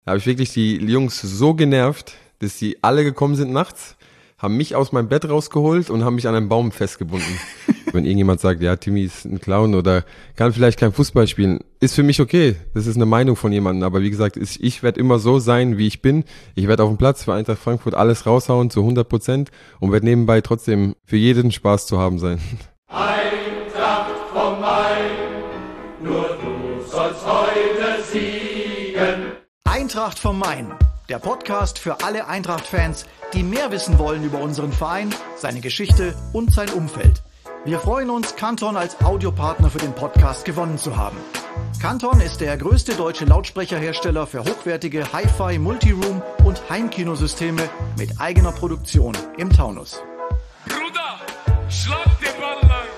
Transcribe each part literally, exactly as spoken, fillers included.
Da habe ich wirklich die Jungs so genervt, dass die alle gekommen sind nachts, haben mich aus meinem Bett rausgeholt und haben mich an einem Baum festgebunden. Wenn irgendjemand sagt, ja, Timmy ist ein Clown oder kann vielleicht kein Fußball spielen, ist für mich okay. Das ist eine Meinung von jemandem. Aber wie gesagt, ich, ich werde immer so sein, wie ich bin. Ich werde auf dem Platz für Eintracht Frankfurt alles raushauen zu hundert Prozent und werde nebenbei trotzdem für jeden Spaß zu haben sein. Eintracht vom Main, nur du sollst heute siegen. Eintracht vom Main, der Podcast für alle Eintracht-Fans, die mehr wissen wollen über unseren Verein, seine Geschichte und sein Umfeld. Wir freuen uns, Canton als Audiopartner für den Podcast gewonnen zu haben. Canton ist der größte deutsche Lautsprecherhersteller für hochwertige Hi-Fi, Multiroom und Heimkinosysteme mit eigener Produktion im Taunus. Bruder, schlag den Ball lang.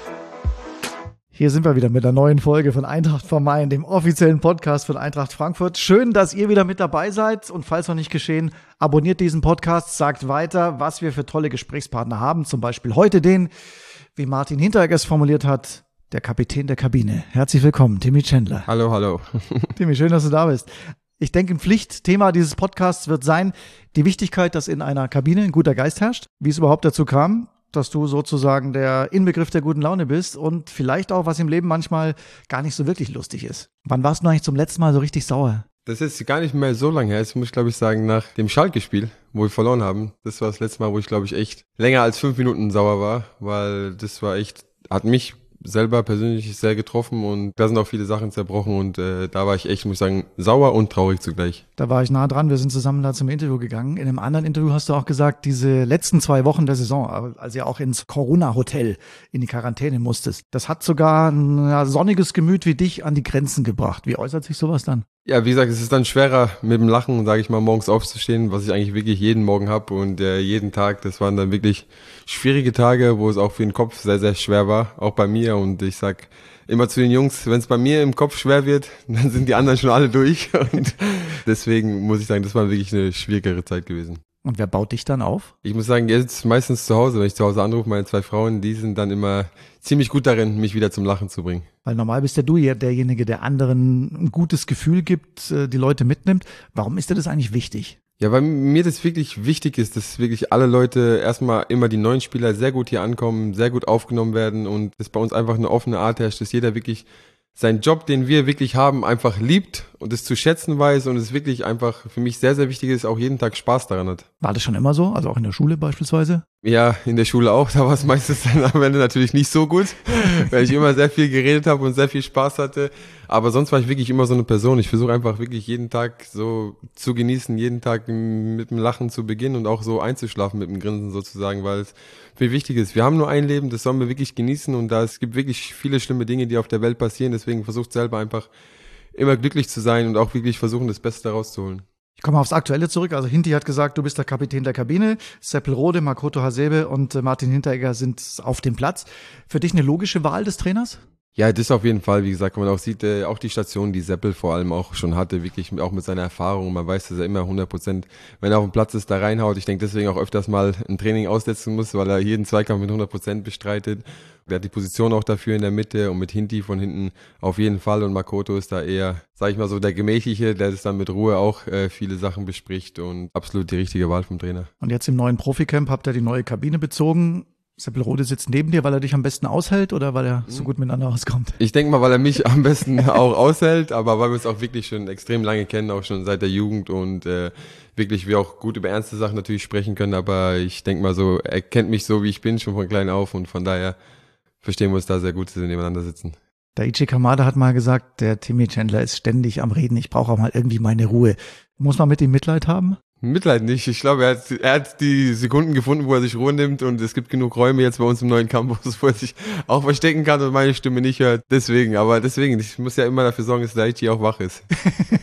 Hier sind wir wieder mit einer neuen Folge von Eintracht vom Main, dem offiziellen Podcast von Eintracht Frankfurt. Schön, dass ihr wieder mit dabei seid und falls noch nicht geschehen, abonniert diesen Podcast, sagt weiter, was wir für tolle Gesprächspartner haben. Zum Beispiel heute den, wie Martin Hinteregger es formuliert hat, der Kapitän der Kabine. Herzlich willkommen, Timmy Chandler. Hallo, hallo. Timmy, schön, dass du da bist. Ich denke, ein Pflichtthema dieses Podcasts wird sein, die Wichtigkeit, dass in einer Kabine ein guter Geist herrscht. Wie es überhaupt dazu kam, dass du sozusagen der Inbegriff der guten Laune bist und vielleicht auch, was im Leben manchmal gar nicht so wirklich lustig ist. Wann warst du eigentlich zum letzten Mal so richtig sauer? Das ist gar nicht mehr so lange her. Das muss ich, glaube ich, sagen, nach dem Schalke-Spiel, wo wir verloren haben. Das war das letzte Mal, wo ich, glaube ich, echt länger als fünf Minuten sauer war, weil das war echt, hat mich selber persönlich sehr getroffen und da sind auch viele Sachen zerbrochen und äh, da war ich echt, muss ich sagen, sauer und traurig zugleich. Da war ich nah dran, wir sind zusammen da zum Interview gegangen. In einem anderen Interview hast du auch gesagt, diese letzten zwei Wochen der Saison, als ihr auch ins Corona-Hotel in die Quarantäne musstest, das hat sogar ein ja, sonniges Gemüt wie dich an die Grenzen gebracht. Wie äußert sich sowas dann? Ja, wie gesagt, es ist dann schwerer mit dem Lachen, sage ich mal, morgens aufzustehen, was ich eigentlich wirklich jeden Morgen habe und äh, jeden Tag, das waren dann wirklich schwierige Tage, wo es auch für den Kopf sehr, sehr schwer war, auch bei mir und ich sag immer zu den Jungs, wenn es bei mir im Kopf schwer wird, dann sind die anderen schon alle durch und deswegen muss ich sagen, das war wirklich eine schwierigere Zeit gewesen. Und wer baut dich dann auf? Ich muss sagen, jetzt meistens zu Hause, wenn ich zu Hause anrufe, meine zwei Frauen, die sind dann immer ziemlich gut darin, mich wieder zum Lachen zu bringen. Weil normal bist ja du ja derjenige, der anderen ein gutes Gefühl gibt, die Leute mitnimmt. Warum ist dir das eigentlich wichtig? Ja, weil mir das wirklich wichtig ist, dass wirklich alle Leute erstmal immer die neuen Spieler sehr gut hier ankommen, sehr gut aufgenommen werden und dass bei uns einfach eine offene Art herrscht, dass jeder wirklich seinen Job, den wir wirklich haben, einfach liebt und es zu schätzen weiß und es wirklich einfach für mich sehr, sehr wichtig ist, auch jeden Tag Spaß daran hat. War das schon immer so? Also auch in der Schule beispielsweise? Ja, in der Schule auch. Da war es meistens dann am Ende natürlich nicht so gut, weil ich immer sehr viel geredet habe und sehr viel Spaß hatte. Aber sonst war ich wirklich immer so eine Person. Ich versuche einfach wirklich jeden Tag so zu genießen, jeden Tag mit dem Lachen zu beginnen und auch so einzuschlafen mit dem Grinsen sozusagen, weil es viel wichtig ist. Wir haben nur ein Leben, das sollen wir wirklich genießen und da es gibt wirklich viele schlimme Dinge, die auf der Welt passieren. Deswegen versucht selber einfach immer glücklich zu sein und auch wirklich versuchen, das Beste rauszuholen. Ich komme aufs Aktuelle zurück. Also Hinti hat gesagt, du bist der Kapitän der Kabine. Seppelrode, Makoto Hasebe und Martin Hinteregger sind auf dem Platz. Für dich eine logische Wahl des Trainers? Ja, das auf jeden Fall. Wie gesagt, man auch sieht, äh, auch die Station, die Seppel vor allem auch schon hatte, wirklich mit, auch mit seiner Erfahrung. Man weiß, dass er immer hundert Prozent, wenn er auf dem Platz ist, da reinhaut. Ich denke deswegen auch öfters mal ein Training aussetzen muss, weil er jeden Zweikampf mit hundert Prozent bestreitet. Der hat die Position auch dafür in der Mitte und mit Hinti von hinten auf jeden Fall. Und Makoto ist da eher, sag ich mal so, der Gemächliche, der das dann mit Ruhe auch äh, viele Sachen bespricht und absolut die richtige Wahl vom Trainer. Und jetzt im neuen Proficamp habt ihr die neue Kabine bezogen. Seppelrode sitzt neben dir, weil er dich am besten aushält oder weil er so gut miteinander auskommt? Ich denke mal, weil er mich am besten auch aushält, aber weil wir uns auch wirklich schon extrem lange kennen, auch schon seit der Jugend und äh, wirklich wir auch gut über ernste Sachen natürlich sprechen können, aber ich denke mal so, er kennt mich so, wie ich bin, schon von klein auf und von daher verstehen wir uns da sehr gut, dass wir nebeneinander sitzen. Der Ichi Kamada hat mal gesagt, der Timmy Chandler ist ständig am Reden, ich brauche auch mal irgendwie meine Ruhe. Muss man mit ihm Mitleid haben? Mitleid nicht. Ich glaube, er hat, er hat die Sekunden gefunden, wo er sich Ruhe nimmt und es gibt genug Räume jetzt bei uns im neuen Campus, wo er sich auch verstecken kann und meine Stimme nicht hört. Deswegen, aber deswegen, ich muss ja immer dafür sorgen, dass der Ichi auch wach ist.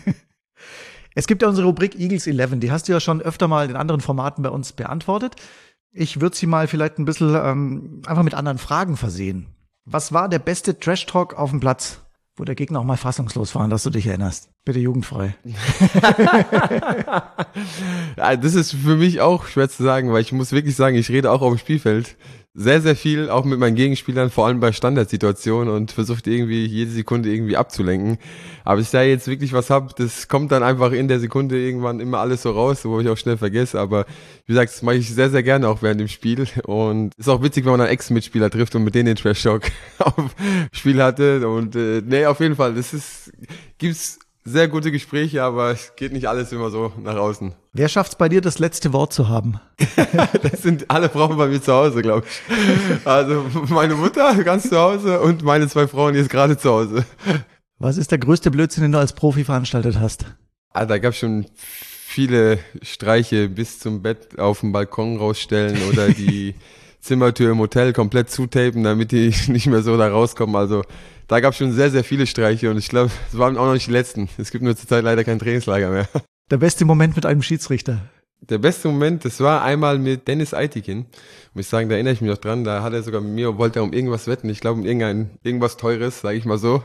Es gibt ja unsere Rubrik Eagles elf, die hast du ja schon öfter mal in anderen Formaten bei uns beantwortet. Ich würde sie mal vielleicht ein bisschen ähm, einfach mit anderen Fragen versehen. Was war der beste Trash-Talk auf dem Platz, wo der Gegner auch mal fassungslos war, dass du dich erinnerst? Bitte jugendfrei. Ja, das ist für mich auch schwer zu sagen, weil ich muss wirklich sagen, ich rede auch auf dem Spielfeld sehr, sehr viel, auch mit meinen Gegenspielern, vor allem bei Standardsituationen und versucht irgendwie jede Sekunde irgendwie abzulenken. Aber ich da jetzt wirklich was hab, das kommt dann einfach in der Sekunde irgendwann immer alles so raus, wo ich auch schnell vergesse. Aber wie gesagt, das mache ich sehr, sehr gerne auch während dem Spiel. Und ist auch witzig, wenn man einen Ex-Mitspieler trifft und mit denen den Trash-Talk auf Spiel hatte. Und äh, nee, auf jeden Fall, das ist, gibt's sehr gute Gespräche, aber es geht nicht alles immer so nach außen. Wer schafft's bei dir, das letzte Wort zu haben? Das sind alle Frauen bei mir zu Hause, glaube ich. Also meine Mutter ganz zu Hause und meine zwei Frauen jetzt gerade zu Hause. Was ist der größte Blödsinn, den du als Profi veranstaltet hast? Ah, da gab es schon viele Streiche, bis zum Bett auf dem Balkon rausstellen oder die Zimmertür im Hotel komplett zutapen, damit die nicht mehr so da rauskommen. Also da gab es schon sehr, sehr viele Streiche und ich glaube, es waren auch noch nicht die letzten. Es gibt nur zurzeit leider kein Trainingslager mehr. Der beste Moment mit einem Schiedsrichter? Der beste Moment, das war einmal mit Dennis Aitikin. Muss ich sagen, da erinnere ich mich noch dran. Da hat er sogar mit mir, wollte er um irgendwas wetten. Ich glaube, um irgendein, irgendwas Teures, sage ich mal so.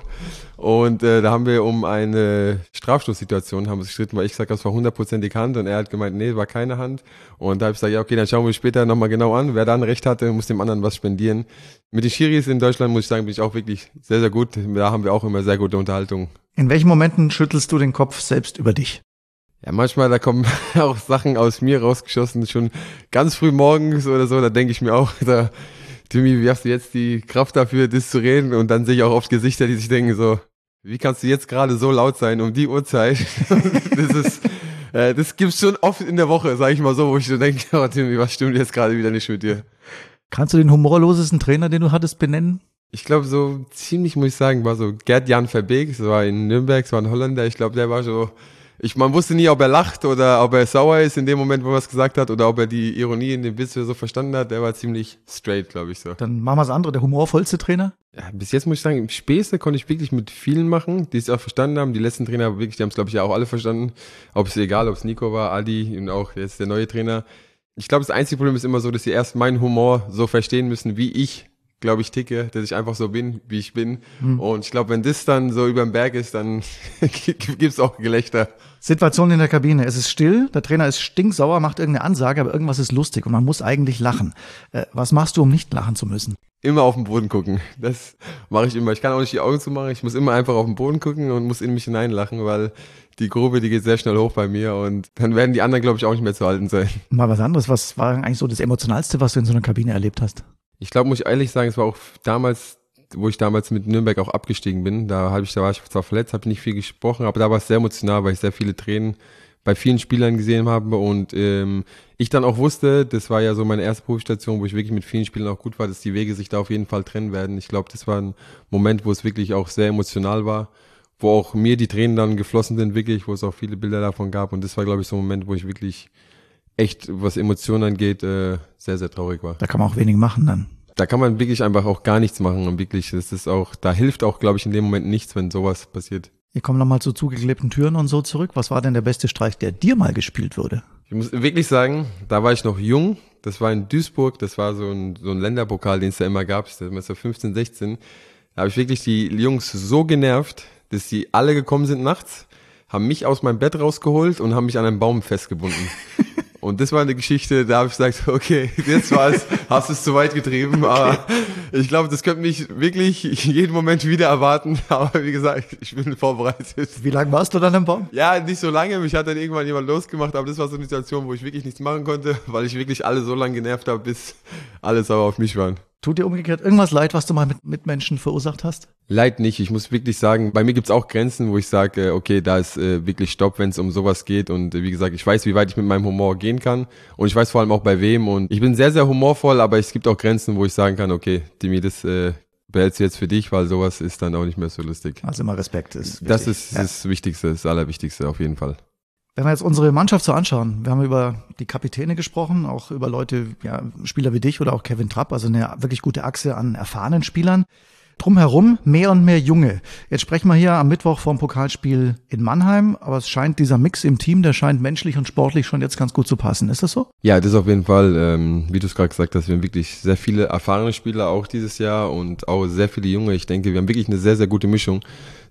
Und äh, da haben wir um eine Strafstoßsituation haben wir gestritten, weil ich gesagt habe, es war hundertprozentig Hand und er hat gemeint, nee, war keine Hand. Und da habe ich gesagt, ja, okay, dann schauen wir später nochmal genau an. Wer dann recht hatte, muss dem anderen was spendieren. Mit den Schiris in Deutschland, muss ich sagen, bin ich auch wirklich sehr, sehr gut. Da haben wir auch immer sehr gute Unterhaltung. In welchen Momenten schüttelst du den Kopf selbst über dich? Ja, manchmal, da kommen auch Sachen aus mir rausgeschossen, schon ganz früh morgens oder so, da denke ich mir auch, da, Timmy, wie hast du jetzt die Kraft dafür, das zu reden? Und dann sehe ich auch oft Gesichter, die sich denken so, wie kannst du jetzt gerade so laut sein um die Uhrzeit? Das ist, äh, das gibt's schon oft in der Woche, sage ich mal so, wo ich so denke, oh Timmy, was stimmt jetzt gerade wieder nicht mit dir? Kannst du den humorlosesten Trainer, den du hattest, benennen? Ich glaube, so ziemlich, muss ich sagen, war so Gerd-Jan Verbeek, das war in Nürnberg, das war ein Holländer, ich glaube, der war so, Ich, man wusste nie, ob er lacht oder ob er sauer ist in dem Moment, wo er es gesagt hat, oder ob er die Ironie in dem Witz so verstanden hat. Der war ziemlich straight, glaube ich so. Dann machen wir das andere, der humorvollste Trainer? Ja, bis jetzt muss ich sagen, Späße konnte ich wirklich mit vielen machen, die es auch verstanden haben. Die letzten Trainer, wirklich, die haben es, glaube ich, ja auch alle verstanden. Ob es egal, ob es Nico war, Adi und auch jetzt der neue Trainer. Ich glaube, das einzige Problem ist immer so, dass sie erst meinen Humor so verstehen müssen, wie ich, glaube ich, ticke, dass ich einfach so bin, wie ich bin. Hm. Und ich glaube, wenn das dann so über den Berg ist, dann gibt's auch Gelächter. Situation in der Kabine. Es ist still, der Trainer ist stinksauer, macht irgendeine Ansage, aber irgendwas ist lustig und man muss eigentlich lachen. Äh, was machst du, um nicht lachen zu müssen? Immer auf den Boden gucken. Das mache ich immer. Ich kann auch nicht die Augen zumachen. Ich muss immer einfach auf den Boden gucken und muss in mich hineinlachen, weil die Grube, die geht sehr schnell hoch bei mir und dann werden die anderen, glaube ich, auch nicht mehr zu halten sein. Mal was anderes. Was war eigentlich so das Emotionalste, was du in so einer Kabine erlebt hast? Ich glaube, muss ich ehrlich sagen, es war auch damals, wo ich damals mit Nürnberg auch abgestiegen bin, da habe ich, da war ich zwar verletzt, habe nicht viel gesprochen, aber da war es sehr emotional, weil ich sehr viele Tränen bei vielen Spielern gesehen habe und ähm, ich dann auch wusste, das war ja so meine erste Profistation, wo ich wirklich mit vielen Spielern auch gut war, dass die Wege sich da auf jeden Fall trennen werden. Ich glaube, das war ein Moment, wo es wirklich auch sehr emotional war, wo auch mir die Tränen dann geflossen sind, wirklich, wo es auch viele Bilder davon gab und das war, glaube ich, so ein Moment, wo ich wirklich echt, was Emotionen angeht, äh, sehr, sehr traurig war. Da kann man auch wenig machen dann. Da kann man wirklich einfach auch gar nichts machen und wirklich, das ist auch, da hilft auch, glaube ich, in dem Moment nichts, wenn sowas passiert. Wir kommen nochmal zu zugeklebten Türen und so zurück. Was war denn der beste Streich, der dir mal gespielt wurde? Ich muss wirklich sagen, da war ich noch jung, das war in Duisburg, das war so ein, so ein Länderpokal, den es da immer gab, das war so fünfzehn, sechzehn. Da habe ich wirklich die Jungs so genervt, dass sie alle gekommen sind nachts, haben mich aus meinem Bett rausgeholt und haben mich an einem Baum festgebunden. Und das war eine Geschichte, da habe ich gesagt, okay, jetzt war es, hast du es zu weit getrieben, aber okay. Ich glaube, das könnte mich wirklich jeden Moment wieder erwarten, aber wie gesagt, ich bin vorbereitet. Wie lange warst du dann am Baum? Ja, nicht so lange, mich hat dann irgendwann jemand losgemacht, aber das war so eine Situation, wo ich wirklich nichts machen konnte, weil ich wirklich alle so lange genervt habe, bis alle sauer auf mich waren. Tut dir umgekehrt irgendwas leid, was du mal mit Mitmenschen verursacht hast? Leid nicht. Ich muss wirklich sagen, bei mir gibt's auch Grenzen, wo ich sage, okay, da ist äh, wirklich Stopp, wenn es um sowas geht. Und äh, wie gesagt, ich weiß, wie weit ich mit meinem Humor gehen kann. Und ich weiß vor allem auch bei wem. Und ich bin sehr, sehr humorvoll, aber es gibt auch Grenzen, wo ich sagen kann, okay, Dimi, das äh, behältst du jetzt für dich, weil sowas ist dann auch nicht mehr so lustig. Also immer Respekt ist wichtig. Das ist ja. das Wichtigste, das Allerwichtigste auf jeden Fall. Wenn wir jetzt unsere Mannschaft so anschauen, wir haben über die Kapitäne gesprochen, auch über Leute, ja, Spieler wie dich oder auch Kevin Trapp, also eine wirklich gute Achse an erfahrenen Spielern. Drumherum mehr und mehr Junge. Jetzt sprechen wir hier am Mittwoch vom Pokalspiel in Mannheim, aber es scheint dieser Mix im Team, der scheint menschlich und sportlich schon jetzt ganz gut zu passen. Ist das so? Ja, das ist auf jeden Fall, ähm, wie du es gerade gesagt hast, wir haben wirklich sehr viele erfahrene Spieler auch dieses Jahr und auch sehr viele Junge. Ich denke, wir haben wirklich eine sehr, sehr gute Mischung.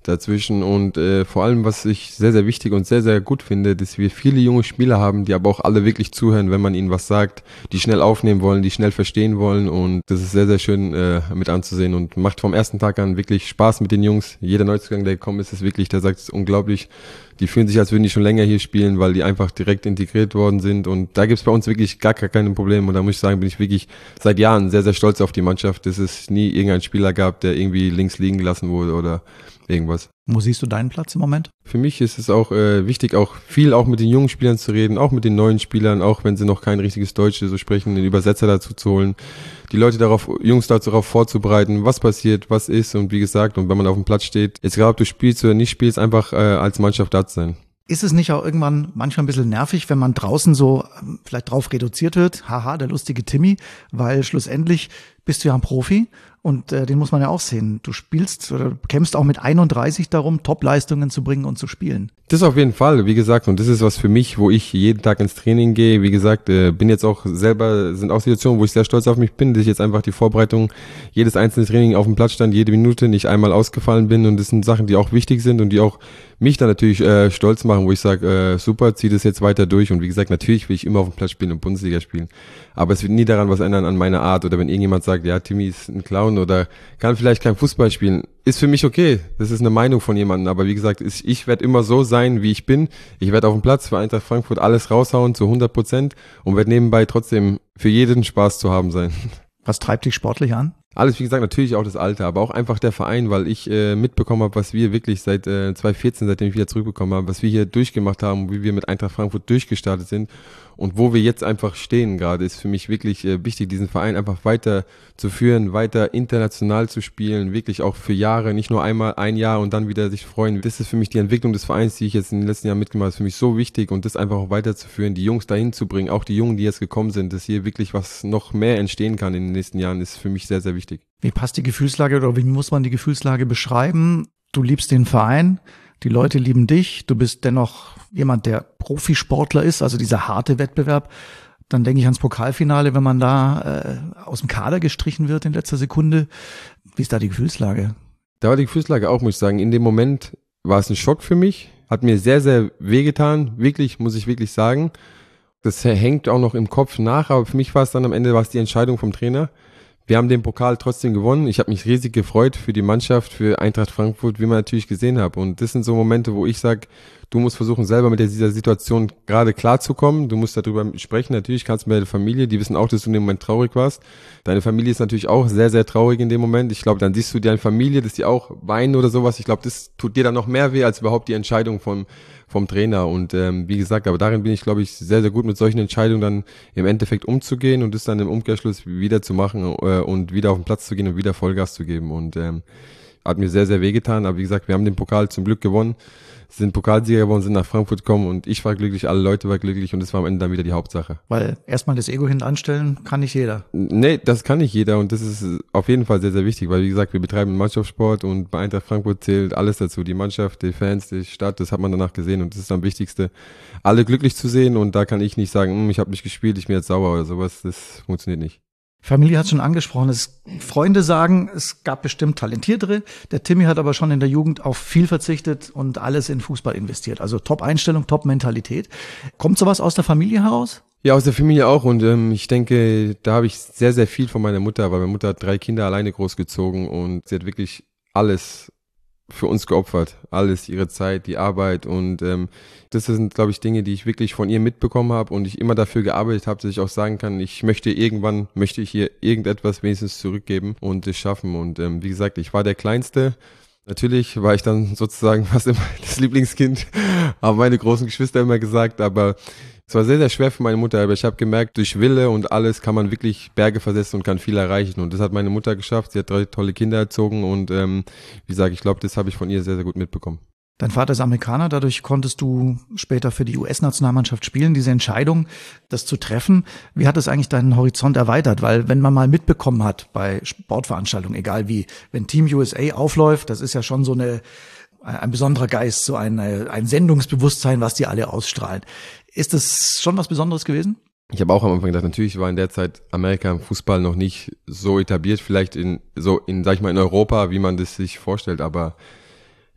dazwischen und äh, vor allem, was ich sehr, sehr wichtig und sehr, sehr gut finde, dass wir viele junge Spieler haben, die aber auch alle wirklich zuhören, wenn man ihnen was sagt, die schnell aufnehmen wollen, die schnell verstehen wollen und das ist sehr, sehr schön äh, mit anzusehen und macht vom ersten Tag an wirklich Spaß mit den Jungs. Jeder Neuzugang, der gekommen ist, ist wirklich, der sagt, es ist unglaublich. Die fühlen sich, als würden die schon länger hier spielen, weil die einfach direkt integriert worden sind und da gibt's bei uns wirklich gar, gar keine Probleme und da muss ich sagen, bin ich wirklich seit Jahren sehr, sehr stolz auf die Mannschaft, dass es nie irgendeinen Spieler gab, der irgendwie links liegen gelassen wurde oder irgendwas. Wo siehst du deinen Platz im Moment? Für mich ist es auch äh, wichtig, auch viel auch mit den jungen Spielern zu reden, auch mit den neuen Spielern, auch wenn sie noch kein richtiges Deutsch so sprechen, den Übersetzer dazu zu holen, die Leute darauf, Jungs darauf vorzubereiten, was passiert, was ist und wie gesagt, und wenn man auf dem Platz steht, jetzt egal ob du spielst oder nicht spielst, einfach äh, als Mannschaft da zu sein. Ist es nicht auch irgendwann manchmal ein bisschen nervig, wenn man draußen so ähm, vielleicht drauf reduziert wird, haha, der lustige Timmy, weil schlussendlich bist du ja ein Profi und äh, den muss man ja auch sehen. Du spielst oder kämpfst auch mit einunddreißig darum, Top-Leistungen zu bringen und zu spielen. Das auf jeden Fall, wie gesagt, und das ist was für mich, wo ich jeden Tag ins Training gehe. Wie gesagt, äh, bin jetzt auch selber, sind auch Situationen, wo ich sehr stolz auf mich bin, dass ich jetzt einfach die Vorbereitung, jedes einzelne Training auf dem Platz stand, jede Minute nicht einmal ausgefallen bin und das sind Sachen, die auch wichtig sind und die auch mich dann natürlich äh, stolz machen, wo ich sage, äh, super, zieh das jetzt weiter durch und wie gesagt, natürlich will ich immer auf dem Platz spielen und Bundesliga spielen, aber es wird nie daran was ändern an meiner Art oder wenn irgendjemand sagt, ja, Timmy ist ein Clown oder kann vielleicht kein Fußball spielen, ist für mich okay, das ist eine Meinung von jemandem, aber wie gesagt, ich, ich werde immer so sein, wie ich bin, ich werde auf dem Platz für Eintracht Frankfurt alles raushauen zu hundert Prozent und werde nebenbei trotzdem für jeden Spaß zu haben sein. Was treibt dich sportlich an? Alles, wie gesagt, natürlich auch das Alter, aber auch einfach der Verein, weil ich äh, mitbekommen habe, was wir wirklich seit äh, zwanzig vierzehn, seitdem ich wieder zurückbekommen habe, was wir hier durchgemacht haben, wie wir mit Eintracht Frankfurt durchgestartet sind und wo wir jetzt einfach stehen gerade, ist für mich wirklich äh, wichtig, diesen Verein einfach weiter zu führen, weiter international zu spielen, wirklich auch für Jahre, nicht nur einmal ein Jahr und dann wieder sich freuen. Das ist für mich die Entwicklung des Vereins, die ich jetzt in den letzten Jahren mitgemacht habe, ist für mich so wichtig und das einfach auch weiterzuführen, die Jungs dahin zu bringen, auch die Jungen, die jetzt gekommen sind, dass hier wirklich was noch mehr entstehen kann in den nächsten Jahren, ist für mich sehr, sehr wichtig. Wie passt die Gefühlslage oder wie muss man die Gefühlslage beschreiben? Du liebst den Verein, die Leute lieben dich, du bist dennoch jemand, der Profisportler ist, also dieser harte Wettbewerb. Dann denke ich ans Pokalfinale, wenn man da äh, aus dem Kader gestrichen wird in letzter Sekunde. Wie ist da die Gefühlslage? Da war die Gefühlslage auch, muss ich sagen. In dem Moment war es ein Schock für mich, hat mir sehr, sehr wehgetan, wirklich, muss ich wirklich sagen. Das hängt auch noch im Kopf nach, aber für mich war es dann am Ende war es die Entscheidung vom Trainer. Wir haben den Pokal trotzdem gewonnen. Ich habe mich riesig gefreut für die Mannschaft, für Eintracht Frankfurt, wie man natürlich gesehen hat. Und das sind so Momente, wo ich sage, du musst versuchen, selber mit dieser Situation gerade klarzukommen. Du musst darüber sprechen. Natürlich kannst du mit der Familie, die wissen auch, dass du in dem Moment traurig warst. Deine Familie ist natürlich auch sehr, sehr traurig in dem Moment. Ich glaube, dann siehst du deine Familie, dass die auch weinen oder sowas. Ich glaube, das tut dir dann noch mehr weh, als überhaupt die Entscheidung vom vom Trainer. Und ähm, wie gesagt, aber darin bin ich, glaube ich, sehr, sehr gut mit solchen Entscheidungen dann im Endeffekt umzugehen und das dann im Umkehrschluss wieder zu machen äh, und wieder auf den Platz zu gehen und wieder Vollgas zu geben. Und ähm, hat mir sehr, sehr wehgetan. Aber wie gesagt, wir haben den Pokal zum Glück gewonnen, sind Pokalsieger geworden, sind nach Frankfurt gekommen und ich war glücklich, alle Leute waren glücklich und das war am Ende dann wieder die Hauptsache. Weil erstmal das Ego hinten anstellen kann nicht jeder. Nee, das kann nicht jeder und das ist auf jeden Fall sehr, sehr wichtig, weil wie gesagt, wir betreiben Mannschaftssport und bei Eintracht Frankfurt zählt alles dazu, die Mannschaft, die Fans, die Stadt, das hat man danach gesehen und das ist am wichtigste, alle glücklich zu sehen und da kann ich nicht sagen, ich habe nicht gespielt, ich bin jetzt sauer oder sowas, das funktioniert nicht. Familie hat schon angesprochen, es, Freunde sagen, es gab bestimmt Talentiertere. Der Timmy hat aber schon in der Jugend auf viel verzichtet und alles in Fußball investiert. Also Top-Einstellung, Top-Mentalität. Kommt sowas aus der Familie heraus? Ja, aus der Familie auch und ähm, ich denke, da habe ich sehr, sehr viel von meiner Mutter, weil meine Mutter hat drei Kinder alleine großgezogen und sie hat wirklich alles für uns geopfert. Alles, ihre Zeit, die Arbeit und ähm, das sind, glaube ich, Dinge, die ich wirklich von ihr mitbekommen habe und ich immer dafür gearbeitet habe, dass ich auch sagen kann, ich möchte irgendwann, möchte ich ihr irgendetwas wenigstens zurückgeben und es schaffen. Und ähm, wie gesagt, ich war der Kleinste. Natürlich war ich dann sozusagen fast immer das Lieblingskind, haben meine großen Geschwister immer gesagt, aber es war sehr, sehr schwer für meine Mutter, aber ich habe gemerkt, durch Wille und alles kann man wirklich Berge versetzen und kann viel erreichen. Und das hat meine Mutter geschafft. Sie hat drei tolle Kinder erzogen und ähm, wie gesagt, ich glaube, das habe ich von ihr sehr, sehr gut mitbekommen. Dein Vater ist Amerikaner, dadurch konntest du später für die U S-Nationalmannschaft spielen. Diese Entscheidung, das zu treffen, wie hat es eigentlich deinen Horizont erweitert? Weil wenn man mal mitbekommen hat bei Sportveranstaltungen, egal wie, wenn Team U S A aufläuft, das ist ja schon so eine ein besonderer Geist, so ein, ein Sendungsbewusstsein, was die alle ausstrahlen. Ist das schon was Besonderes gewesen? Ich habe auch am Anfang gedacht, natürlich war in der Zeit Amerika im Fußball noch nicht so etabliert, vielleicht in so in sag ich mal in Europa, wie man das sich vorstellt, aber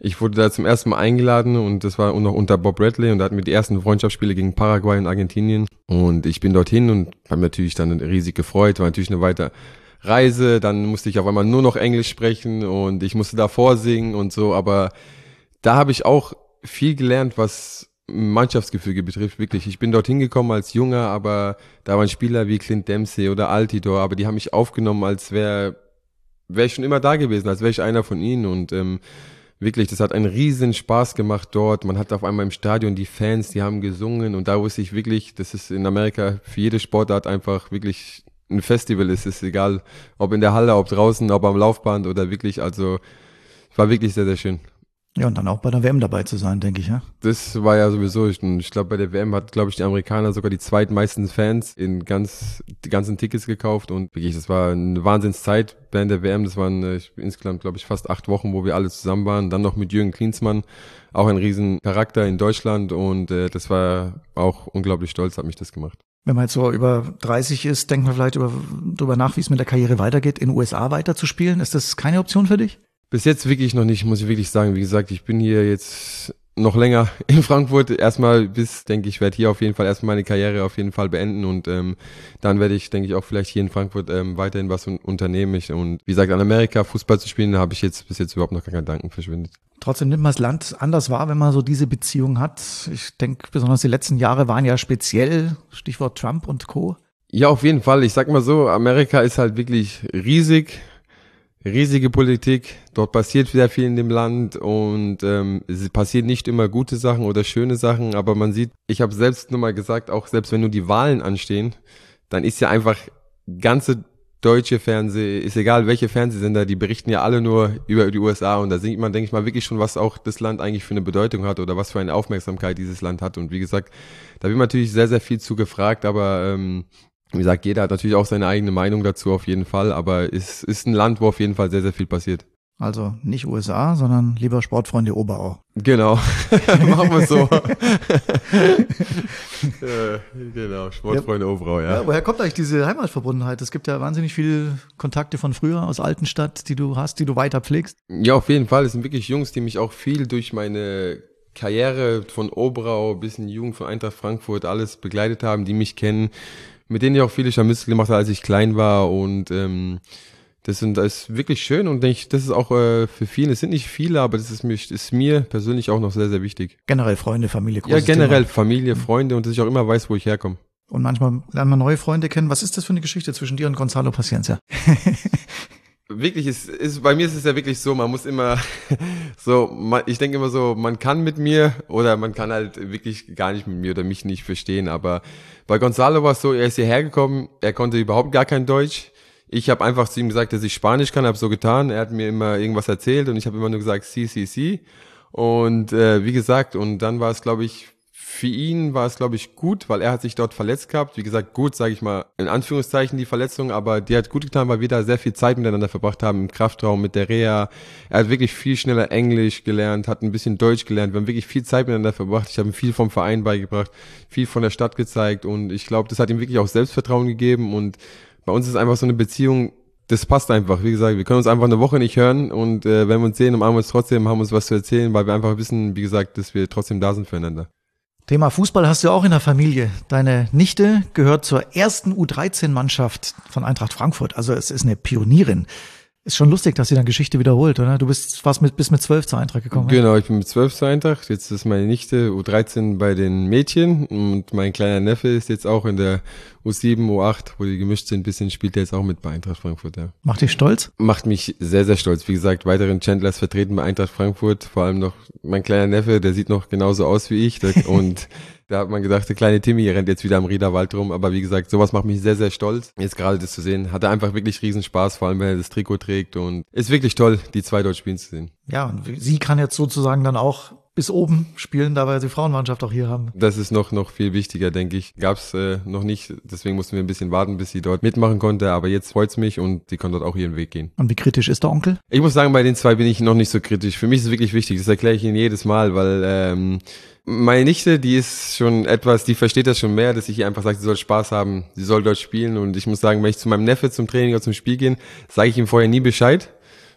Ich wurde da zum ersten Mal eingeladen und das war noch unter Bob Bradley und da hatten wir die ersten Freundschaftsspiele gegen Paraguay und Argentinien und ich bin dorthin und habe natürlich dann riesig gefreut, war natürlich eine weitere Reise, dann musste ich auf einmal nur noch Englisch sprechen und ich musste da vorsingen und so, aber da habe ich auch viel gelernt, was Mannschaftsgefüge betrifft, wirklich. Ich bin dorthin gekommen als Junger, aber da waren Spieler wie Clint Dempsey oder Altidore, aber die haben mich aufgenommen, als wäre wäre ich schon immer da gewesen, als wäre ich einer von ihnen und ähm, wirklich, das hat einen riesen Spaß gemacht dort. Man hat auf einmal im Stadion die Fans, die haben gesungen und da wusste ich wirklich, das ist in Amerika für jede Sportart einfach wirklich ein Festival ist. Es ist egal, ob in der Halle, ob draußen, ob am Laufband oder wirklich, also war wirklich sehr, sehr schön. Ja, und dann auch bei der W M dabei zu sein, denke ich, ja. Das war ja sowieso, ich, ich glaube, bei der W M hat, glaube ich, die Amerikaner sogar die zweitmeisten Fans in ganz, die ganzen Tickets gekauft und wirklich, das war eine Wahnsinnszeit während der W M, das waren äh, insgesamt, glaube ich, fast acht Wochen, wo wir alle zusammen waren, dann noch mit Jürgen Klinsmann, auch ein riesen Charakter in Deutschland und äh, das war auch unglaublich stolz, hat mich das gemacht. Wenn man jetzt so über dreißig ist, denkt man vielleicht über, darüber nach, wie es mit der Karriere weitergeht, in den U S A weiterzuspielen. Ist das keine Option für dich? Bis jetzt wirklich noch nicht, muss ich wirklich sagen. Wie gesagt, ich bin hier jetzt noch länger in Frankfurt. Erstmal bis, denke ich, werde hier auf jeden Fall erstmal meine Karriere auf jeden Fall beenden und ähm, dann werde ich, denke ich, auch vielleicht hier in Frankfurt ähm, weiterhin was un- unternehmen. Ich, und wie gesagt, an Amerika Fußball zu spielen, da habe ich jetzt bis jetzt überhaupt noch keinen Gedanken verschwendet. Trotzdem nimmt man das Land anders wahr, wenn man so diese Beziehung hat. Ich denke, besonders die letzten Jahre waren ja speziell, Stichwort Trump und Co. Ja, auf jeden Fall. Ich sag mal so, Amerika ist halt wirklich riesig. Riesige Politik, dort passiert sehr viel in dem Land und ähm, es passieren nicht immer gute Sachen oder schöne Sachen, aber man sieht, ich habe selbst nur mal gesagt, auch selbst wenn nur die Wahlen anstehen, dann ist ja einfach ganze deutsche Fernseh, ist egal welche Fernsehsender, die berichten ja alle nur über die U S A und da sieht man, denke ich mal, wirklich schon, was auch das Land eigentlich für eine Bedeutung hat oder was für eine Aufmerksamkeit dieses Land hat und wie gesagt, da wird natürlich sehr, sehr viel zu gefragt, aber ähm, wie gesagt, jeder hat natürlich auch seine eigene Meinung dazu auf jeden Fall, aber es ist ein Land, wo auf jeden Fall sehr, sehr viel passiert. Also nicht U S A, sondern lieber Sportfreunde Oberau. Genau, machen wir so. Ja, genau, Sportfreunde ja. Oberau, ja. ja. Woher kommt eigentlich diese Heimatverbundenheit? Es gibt ja wahnsinnig viele Kontakte von früher aus Altenstadt, die du hast, die du weiter pflegst. Ja, auf jeden Fall. Es sind wirklich Jungs, die mich auch viel durch meine Karriere von Oberau bis in die Jugend von Eintracht Frankfurt alles begleitet haben, die mich kennen, mit denen ich auch viele Scharmützel gemacht habe, als ich klein war und ähm, das, sind, das ist wirklich schön und ich, das ist auch äh, für viele, es sind nicht viele, aber das ist mir, ist mir persönlich auch noch sehr, sehr wichtig. Generell Freunde, Familie, großes Ja, generell Thema. Familie, Freunde und dass ich auch immer weiß, wo ich herkomme. Und manchmal lernt man neue Freunde kennen. Was ist das für eine Geschichte zwischen dir und Gonzalo Paciencia? Wirklich, ist, ist, bei mir ist es ja wirklich so, man muss immer so, man, ich denke immer so, man kann mit mir oder man kann halt wirklich gar nicht mit mir oder mich nicht verstehen, aber bei Gonzalo war es so, er ist hierher gekommen, er konnte überhaupt gar kein Deutsch. Ich habe einfach zu ihm gesagt, dass ich Spanisch kann, habe so getan, er hat mir immer irgendwas erzählt und ich habe immer nur gesagt, si, si, si. Und äh, wie gesagt, und dann war es, glaube ich, für ihn war es, glaube ich, gut, weil er hat sich dort verletzt gehabt. Wie gesagt, gut, sage ich mal, in Anführungszeichen die Verletzung, aber die hat gut getan, weil wir da sehr viel Zeit miteinander verbracht haben im Kraftraum mit der Reha. Er hat wirklich viel schneller Englisch gelernt, hat ein bisschen Deutsch gelernt. Wir haben wirklich viel Zeit miteinander verbracht. Ich habe ihm viel vom Verein beigebracht, viel von der Stadt gezeigt und ich glaube, das hat ihm wirklich auch Selbstvertrauen gegeben und bei uns ist einfach so eine Beziehung, das passt einfach. Wie gesagt, wir können uns einfach eine Woche nicht hören und äh, wenn wir uns sehen, umarmen wir uns trotzdem, haben uns was zu erzählen, weil wir einfach wissen, wie gesagt, dass wir trotzdem da sind füreinander. Thema Fußball hast du auch in der Familie. Deine Nichte gehört zur ersten U dreizehn Mannschaft von Eintracht Frankfurt. Also es ist eine Pionierin. Ist schon lustig, dass sie dann Geschichte wiederholt, oder? Du bist fast mit, bis mit zwölf zur Eintracht gekommen. Genau, ich bin mit zwölf zur Eintracht. Jetzt ist meine Nichte U dreizehn bei den Mädchen und mein kleiner Neffe ist jetzt auch in der U sieben, U acht, wo die gemischt sind, ein bisschen spielt er jetzt auch mit bei Eintracht Frankfurt, ja. Macht dich stolz? Macht mich sehr, sehr stolz. Wie gesagt, weiteren Chandlers vertreten bei Eintracht Frankfurt. Vor allem noch mein kleiner Neffe, der sieht noch genauso aus wie ich. Und da hat man gedacht, der kleine Timmy rennt jetzt wieder am Riederwald rum. Aber wie gesagt, sowas macht mich sehr, sehr stolz. Jetzt gerade das zu sehen, hat er einfach wirklich riesen Spaß, vor allem wenn er das Trikot trägt. Und ist wirklich toll, die zwei dort spielen zu sehen. Ja, und sie kann jetzt sozusagen dann auch bis oben spielen, da wir die Frauenmannschaft auch hier haben. Das ist noch noch viel wichtiger, denke ich. Gab's äh, noch nicht, deswegen mussten wir ein bisschen warten, bis sie dort mitmachen konnte. Aber jetzt freut's mich und sie kann dort auch ihren Weg gehen. Und wie kritisch ist der Onkel? Ich muss sagen, bei den zwei bin ich noch nicht so kritisch. Für mich ist es wirklich wichtig, das erkläre ich Ihnen jedes Mal, weil ähm, meine Nichte, die ist schon etwas, die versteht das schon mehr, dass ich ihr einfach sage, sie soll Spaß haben, sie soll dort spielen. Und ich muss sagen, wenn ich zu meinem Neffe zum Training oder zum Spiel gehe, sage ich ihm vorher nie Bescheid.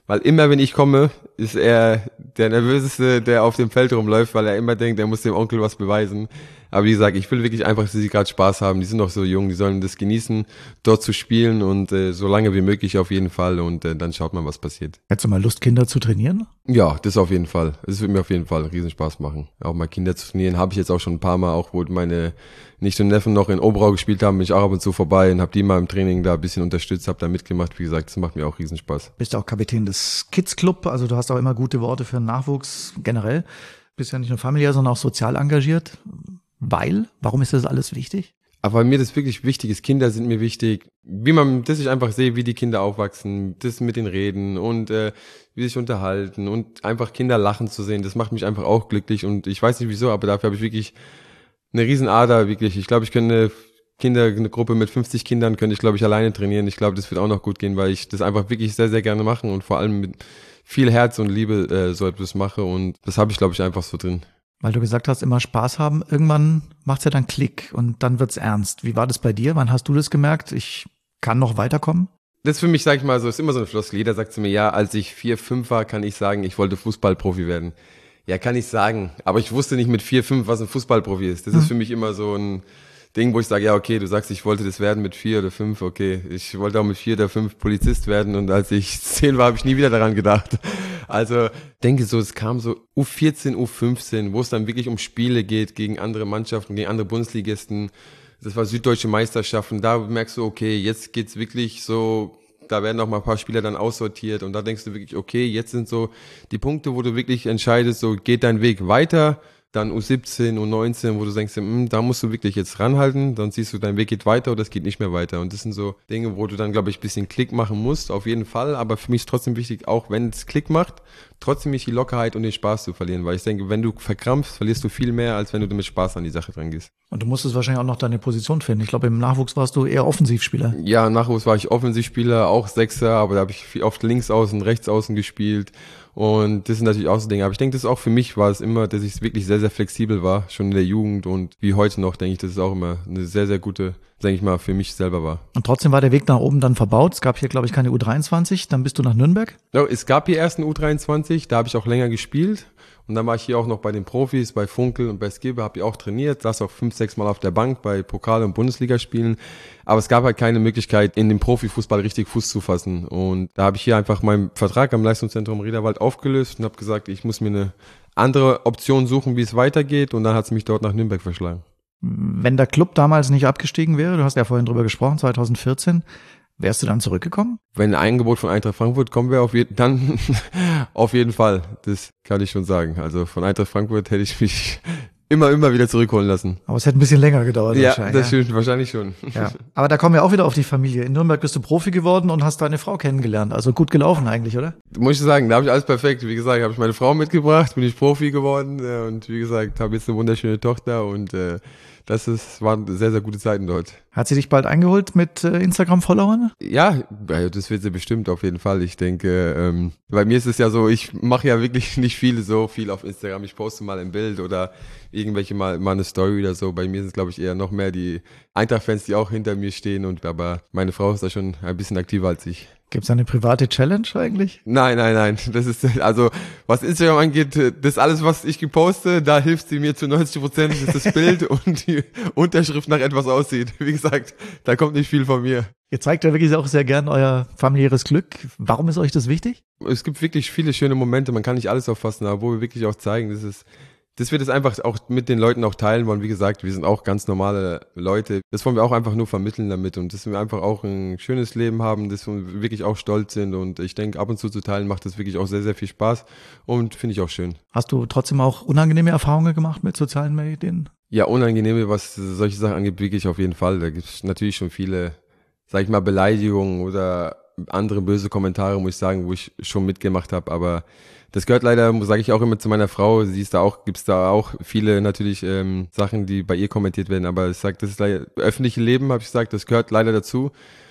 weil immer, wenn ich komme, ist er der Nervöseste, der auf dem Feld rumläuft, weil er immer denkt, er muss dem Onkel was beweisen. Aber wie gesagt, ich will wirklich einfach, dass sie gerade Spaß haben. Die sind noch so jung, die sollen das genießen, dort zu spielen und äh, so lange wie möglich auf jeden Fall und äh, dann schaut man, was passiert. Hättest du mal Lust, Kinder zu trainieren? Ja, das auf jeden Fall. Es wird mir auf jeden Fall riesen Spaß machen. Auch mal Kinder zu trainieren, habe ich jetzt auch schon ein paar Mal, auch wo meine Nichte und Neffen noch in Oberau gespielt haben, bin ich auch ab und zu vorbei und habe die mal im Training da ein bisschen unterstützt, habe da mitgemacht. Wie gesagt, das macht mir auch riesen Spaß. Bist du auch Kapitän des Kids Club, also du hast auch immer gute Worte für den Nachwuchs generell. Bist ja nicht nur familiär, sondern auch sozial engagiert. Weil? Warum ist das alles wichtig? Aber mir das wirklich wichtig ist, Kinder sind mir wichtig, wie man, dass ich einfach sehe, wie die Kinder aufwachsen, das mit den Reden und äh, wie sie sich unterhalten und einfach Kinder lachen zu sehen, das macht mich einfach auch glücklich und ich weiß nicht wieso, aber dafür habe ich wirklich eine Riesenader, wirklich. Ich glaube, ich könnte Kinder, eine Gruppe mit fünfzig Kindern könnte ich, glaube ich, alleine trainieren. Ich glaube, das wird auch noch gut gehen, weil ich das einfach wirklich sehr, sehr gerne mache und vor allem mit viel Herz und Liebe äh, so etwas mache und das habe ich, glaube ich, einfach so drin. Weil du gesagt hast, immer Spaß haben. Irgendwann macht's ja dann Klick und dann wird's ernst. Wie war das bei dir? Wann hast du das gemerkt? Ich kann noch weiterkommen? Das für mich, sag ich mal so, ist immer so eine Floskel. Jeder sagt zu mir, ja, als ich vier, fünf war, kann ich sagen, ich wollte Fußballprofi werden. Ja, kann ich sagen. Aber ich wusste nicht mit vier, fünf, was ein Fußballprofi ist. Das mhm. ist für mich immer so ein Ding, wo ich sage, ja, okay, du sagst, ich wollte das werden mit vier oder fünf, okay. Ich wollte auch mit vier oder fünf Polizist werden und als ich zehn war, habe ich nie wieder daran gedacht. Also, denke so, es kam so U vierzehn, U fünfzehn, wo es dann wirklich um Spiele geht gegen andere Mannschaften, gegen andere Bundesligisten. Das war süddeutsche Meisterschaften. Da merkst du, okay, jetzt geht's wirklich so, da werden noch mal ein paar Spieler dann aussortiert und da denkst du wirklich, okay, jetzt sind so die Punkte, wo du wirklich entscheidest, so geht dein Weg weiter. Dann U siebzehn, U neunzehn, wo du denkst, hm, da musst du wirklich jetzt ranhalten, dann siehst du, dein Weg geht weiter oder es geht nicht mehr weiter. Und das sind so Dinge, wo du dann, glaube ich, ein bisschen Klick machen musst, auf jeden Fall. Aber für mich ist trotzdem wichtig, auch wenn es Klick macht, trotzdem nicht die Lockerheit und den Spaß zu verlieren. Weil ich denke, wenn du verkrampfst, verlierst du viel mehr, als wenn du mit Spaß an die Sache dran gehst. Und du musstest wahrscheinlich auch noch deine Position finden. Ich glaube, im Nachwuchs warst du eher Offensivspieler. Ja, im Nachwuchs war ich Offensivspieler, auch Sechser, aber da habe ich viel oft links außen, rechts außen gespielt. Und das sind natürlich auch so Dinge. Aber ich denke, das auch für mich war es immer, dass ich wirklich sehr, sehr flexibel war, schon in der Jugend und wie heute noch, denke ich, dass es auch immer eine sehr, sehr gute, denke ich mal, für mich selber war. Und trotzdem war der Weg nach oben dann verbaut. Es gab hier, glaube ich, keine U dreiundzwanzig. Dann bist du nach Nürnberg? Ja, es gab hier erst eine U dreiundzwanzig, da habe ich auch länger gespielt. Und dann war ich hier auch noch bei den Profis, bei Funkel und bei Skibbe, habe ich auch trainiert, saß auch fünf, sechs Mal auf der Bank bei Pokal- und Bundesligaspielen. Aber es gab halt keine Möglichkeit, in dem Profifußball richtig Fuß zu fassen. Und da habe ich hier einfach meinen Vertrag am Leistungszentrum Riederwald aufgelöst und habe gesagt, ich muss mir eine andere Option suchen, wie es weitergeht. Und dann hat es mich dort nach Nürnberg verschlagen. Wenn der Club damals nicht abgestiegen wäre, du hast ja vorhin drüber gesprochen, zwanzig vierzehn, wärst du dann zurückgekommen? Wenn ein Angebot von Eintracht Frankfurt kommen wäre, auf je- dann auf jeden Fall. Das kann ich schon sagen. Also von Eintracht Frankfurt hätte ich mich immer, immer wieder zurückholen lassen. Aber es hätte ein bisschen länger gedauert. Ja, wahrscheinlich. das stimmt, wahrscheinlich schon. Ja. Aber da kommen wir auch wieder auf die Familie. In Nürnberg bist du Profi geworden und hast deine Frau kennengelernt. Also gut gelaufen eigentlich, oder? Muss ich sagen, da habe ich alles perfekt. Wie gesagt, habe ich meine Frau mitgebracht, bin ich Profi geworden äh, und wie gesagt, habe jetzt eine wunderschöne Tochter und äh, das ist, waren sehr, sehr gute Zeiten dort. Hat sie dich bald eingeholt mit äh, Instagram-Followern? Ja, das wird sie bestimmt auf jeden Fall. Ich denke, ähm, bei mir ist es ja so, ich mache ja wirklich nicht viel so viel auf Instagram. Ich poste mal ein Bild oder irgendwelche mal, mal eine Story oder so. Bei mir sind es, glaube ich, eher noch mehr die Eintracht-Fans, die auch hinter mir stehen. Und aber meine Frau ist da schon ein bisschen aktiver als ich. Gibt's eine private Challenge eigentlich? Nein, nein, nein. Das ist, also, was Instagram angeht, das alles, was ich geposte, da hilft sie mir zu neunzig Prozent, dass das Bild und die Unterschrift nach etwas aussieht. Wie gesagt, da kommt nicht viel von mir. Ihr zeigt ja wirklich auch sehr gern euer familiäres Glück. Warum ist euch das wichtig? Es gibt wirklich viele schöne Momente, man kann nicht alles auffassen, aber wo wir wirklich auch zeigen, das ist, dass wir das einfach auch mit den Leuten auch teilen wollen. Wie gesagt, wir sind auch ganz normale Leute. Das wollen wir auch einfach nur vermitteln damit und dass wir einfach auch ein schönes Leben haben, dass wir wirklich auch stolz sind und ich denke, ab und zu zu teilen macht das wirklich auch sehr, sehr viel Spaß und finde ich auch schön. Hast du trotzdem auch unangenehme Erfahrungen gemacht mit sozialen Medien? Ja, unangenehme, was solche Sachen angeht, wirklich auf jeden Fall. Da gibt es natürlich schon viele, sag ich mal, Beleidigungen oder andere böse Kommentare, muss ich sagen, wo ich schon mitgemacht habe, aber das gehört leider, sage ich auch immer zu meiner Frau, sie ist da auch, gibt's da auch viele natürlich ähm, Sachen, die bei ihr kommentiert werden, aber ich sage, das ist leider, öffentliche Leben, habe ich gesagt, das gehört leider dazu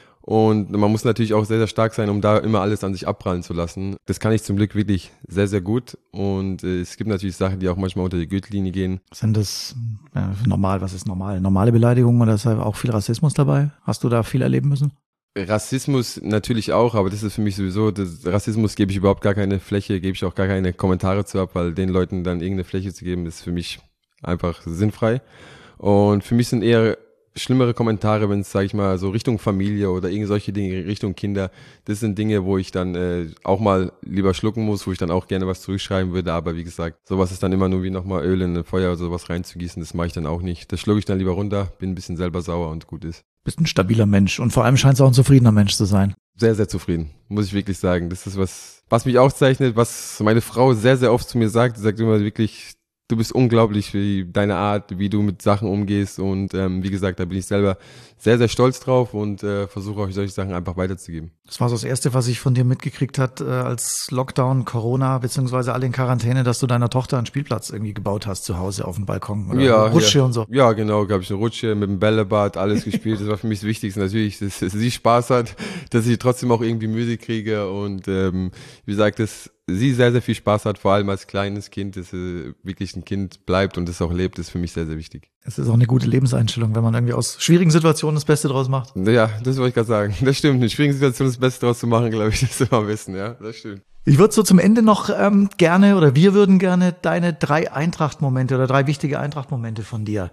und man muss natürlich auch sehr, sehr stark sein, um da immer alles an sich abprallen zu lassen. Das kann ich zum Glück wirklich sehr, sehr gut und äh, es gibt natürlich Sachen, die auch manchmal unter die Gürtellinie gehen. Sind das ja, normal, was ist normal? Normale Beleidigungen oder ist da auch viel Rassismus dabei? Hast du da viel erleben müssen? Rassismus natürlich auch, aber das ist für mich sowieso, das Rassismus gebe ich überhaupt gar keine Fläche, gebe ich auch gar keine Kommentare zu ab, weil den Leuten dann irgendeine Fläche zu geben, ist für mich einfach sinnfrei. Und für mich sind eher schlimmere Kommentare, wenn es, sage ich mal, so Richtung Familie oder irgend solche Dinge, Richtung Kinder, das sind Dinge, wo ich dann äh, auch mal lieber schlucken muss, wo ich dann auch gerne was zurückschreiben würde, aber wie gesagt, sowas ist dann immer nur wie nochmal Öl in ein Feuer oder sowas reinzugießen, das mache ich dann auch nicht. Das schlucke ich dann lieber runter, bin ein bisschen selber sauer und gut ist. Bist ein stabiler Mensch und vor allem scheinst du auch ein zufriedener Mensch zu sein. Sehr, sehr zufrieden, muss ich wirklich sagen. Das ist was, was mich auszeichnet, was meine Frau sehr, sehr oft zu mir sagt. Sie sagt immer wirklich, du bist unglaublich, wie deine Art, wie du mit Sachen umgehst und ähm, wie gesagt, da bin ich selber sehr, sehr stolz drauf und äh, versuche euch solche Sachen einfach weiterzugeben. Das war so das Erste, was ich von dir mitgekriegt hat, äh, als Lockdown, Corona, beziehungsweise alle in Quarantäne, dass du deiner Tochter einen Spielplatz irgendwie gebaut hast zu Hause auf dem Balkon oder ja, eine Rutsche ja. und so. Ja, genau, gab ich eine Rutsche mit dem Bällebad, alles gespielt. Das war für mich das Wichtigste natürlich, dass, dass sie Spaß hat, dass ich trotzdem auch irgendwie Mühe kriege und ähm, wie gesagt, dass sie sehr, sehr viel Spaß hat, vor allem als kleines Kind, dass sie wirklich ein Kind bleibt und das auch lebt, ist für mich sehr, sehr wichtig. Es ist auch eine gute Lebenseinstellung, wenn man irgendwie aus schwierigen Situationen das Beste draus macht. Ja, das wollte ich gerade sagen. Das stimmt, in schwierigen Situationen das Beste draus zu machen, glaube ich, das ist immer am besten, ja, das stimmt. Ich würde so zum Ende noch ähm, gerne, oder wir würden gerne deine drei Eintracht-Momente oder drei wichtige Eintracht-Momente von dir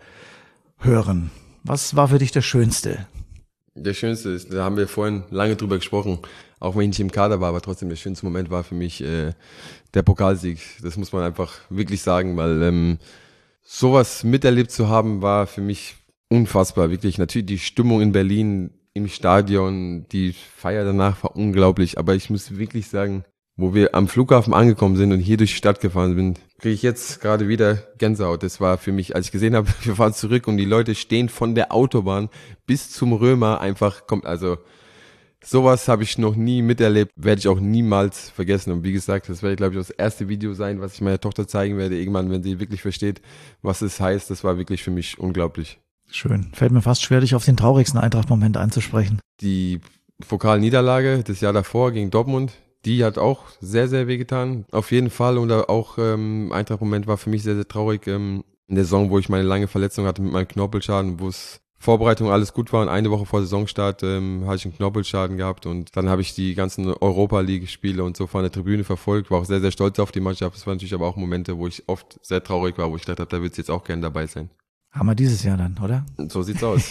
hören. Was war für dich der schönste? Der schönste ist, da haben wir vorhin lange drüber gesprochen, auch wenn ich nicht im Kader war, aber trotzdem der schönste Moment war für mich äh, der Pokalsieg. Das muss man einfach wirklich sagen, weil ähm, sowas miterlebt zu haben, war für mich unfassbar, wirklich. Natürlich die Stimmung in Berlin im Stadion, die Feier danach war unglaublich, aber ich muss wirklich sagen, wo wir am Flughafen angekommen sind und hier durch die Stadt gefahren sind, kriege ich jetzt gerade wieder Gänsehaut. Das war für mich, als ich gesehen habe, wir fahren zurück und die Leute stehen von der Autobahn bis zum Römer einfach, kommt, also sowas habe ich noch nie miterlebt, werde ich auch niemals vergessen. Und wie gesagt, das werde, glaube ich, das erste Video sein, was ich meiner Tochter zeigen werde, irgendwann, wenn sie wirklich versteht, was es heißt. Das war wirklich für mich unglaublich. Schön. Fällt mir fast schwer, dich auf den traurigsten Eintracht-Moment einzusprechen. Die Pokalniederlage das Jahr davor gegen Dortmund, die hat auch sehr, sehr wehgetan. Auf jeden Fall. Und auch ähm, Eintracht-Moment war für mich sehr, sehr traurig. Ähm, in der Saison, wo ich meine lange Verletzung hatte mit meinem Knorpelschaden, wo es Vorbereitung alles gut war. Und eine Woche vor Saisonstart ähm, hatte ich einen Knorpelschaden gehabt. Und dann habe ich die ganzen Europa-League-Spiele und so von der Tribüne verfolgt. War auch sehr, sehr stolz auf die Mannschaft. Es waren natürlich aber auch Momente, wo ich oft sehr traurig war, wo ich dachte, da wird es jetzt auch gerne dabei sein. Haben wir dieses Jahr dann, oder? So sieht's aus.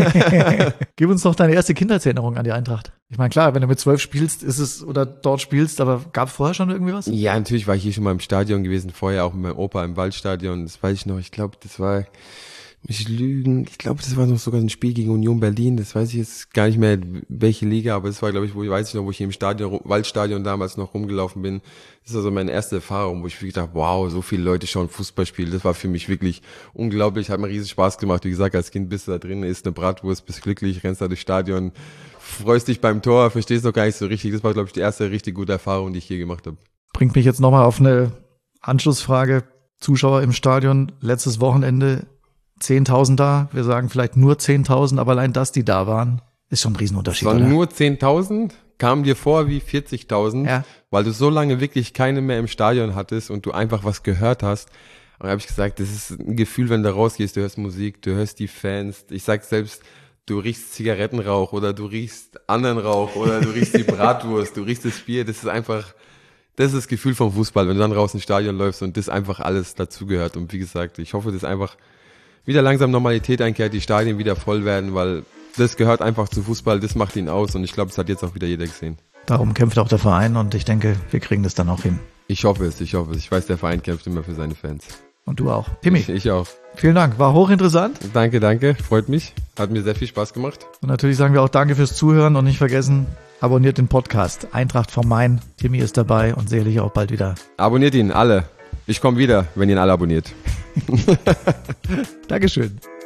Gib uns doch deine erste Kindheitserinnerung an die Eintracht. Ich meine, klar, wenn du mit zwölf spielst, ist es, oder dort spielst, aber gab es vorher schon irgendwie was? Ja, natürlich war ich hier schon mal im Stadion gewesen, vorher auch mit meinem Opa im Waldstadion. Das weiß ich noch, ich glaube, das war, mich lügen, ich glaube, das war noch sogar ein Spiel gegen Union Berlin, das weiß ich jetzt gar nicht mehr, welche Liga, aber das war, glaube ich, wo ich weiß ich noch, wo ich hier im Stadion, Waldstadion damals noch rumgelaufen bin. Das war so meine erste Erfahrung, wo ich wirklich dachte, wow, so viele Leute schauen Fußballspiele, das war für mich wirklich unglaublich, hat mir riesig Spaß gemacht. Wie gesagt, als Kind bist du da drin, isst eine Bratwurst, bist glücklich, rennst da durchs Stadion, freust dich beim Tor, verstehst noch gar nicht so richtig. Das war, glaube ich, die erste richtig gute Erfahrung, die ich hier gemacht habe. Bringt mich jetzt nochmal auf eine Anschlussfrage. Zuschauer im Stadion, letztes Wochenende, zehntausend da, wir sagen vielleicht nur zehntausend, aber allein, dass die da waren, ist schon ein Riesenunterschied, oder? oder? Nur zehntausend, kamen dir vor wie vierzigtausend, ja. Weil du so lange wirklich keine mehr im Stadion hattest und du einfach was gehört hast. Und da habe ich gesagt, das ist ein Gefühl, wenn du rausgehst, du hörst Musik, du hörst die Fans. Ich sag selbst, du riechst Zigarettenrauch oder du riechst anderen Rauch oder du riechst die Bratwurst, du riechst das Bier. Das ist einfach, das ist das Gefühl vom Fußball, wenn du dann raus ins Stadion läufst und das einfach alles dazugehört. Und wie gesagt, ich hoffe, dass einfach wieder langsam Normalität einkehrt, die Stadien wieder voll werden, weil das gehört einfach zu Fußball, das macht ihn aus und ich glaube, das hat jetzt auch wieder jeder gesehen. Darum kämpft auch der Verein und ich denke, wir kriegen das dann auch hin. Ich hoffe es, ich hoffe es. Ich weiß, der Verein kämpft immer für seine Fans. Und du auch. Timmy. Ich, ich auch. Vielen Dank, war hochinteressant. Danke, danke, freut mich. Hat mir sehr viel Spaß gemacht. Und natürlich sagen wir auch danke fürs Zuhören und nicht vergessen, abonniert den Podcast Eintracht vom Main. Timmy ist dabei und sicherlich auch bald wieder. Abonniert ihn, alle. Ich komme wieder, wenn ihr ihn alle abonniert. Dankeschön.